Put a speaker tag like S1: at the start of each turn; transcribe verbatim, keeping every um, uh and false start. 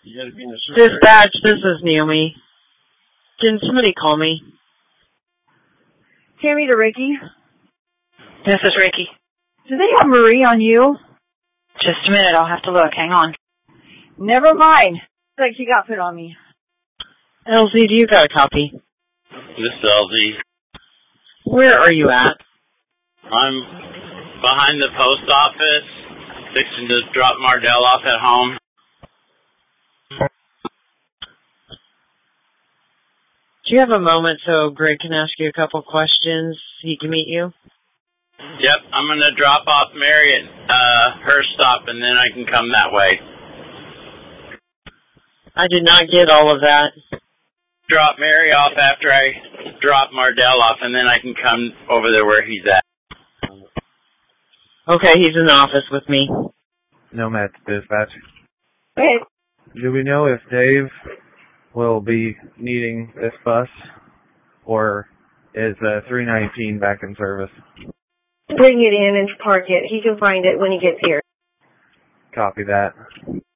S1: Dispatch, this is Naomi. Can somebody call me?
S2: Tammy to Ricky.
S3: This is Ricky.
S2: Do they have Marie on you?
S3: Just a minute, I'll have to look. Hang on.
S2: Never mind. It's like she got put on me.
S1: L Z, do you got a copy?
S4: This is L Z.
S1: Where are you at?
S4: I'm behind the post office, fixing to drop Mardell off at home.
S1: Do you have a moment so Greg can ask you a couple questions? He can meet you?
S4: Yep, I'm going to drop off Mary at uh, her stop, and then I can come that way.
S1: I did not get all of that.
S4: Drop Mary off after I drop Mardell off, and then I can come over there where he's at.
S1: Okay, he's in the office with me.
S5: Nomad Dispatch.
S2: Okay.
S5: Do we know if Dave will be needing this bus, or is uh, three nineteen back in service?
S2: Bring it in and park it. He can find it when he gets here.
S5: Copy that.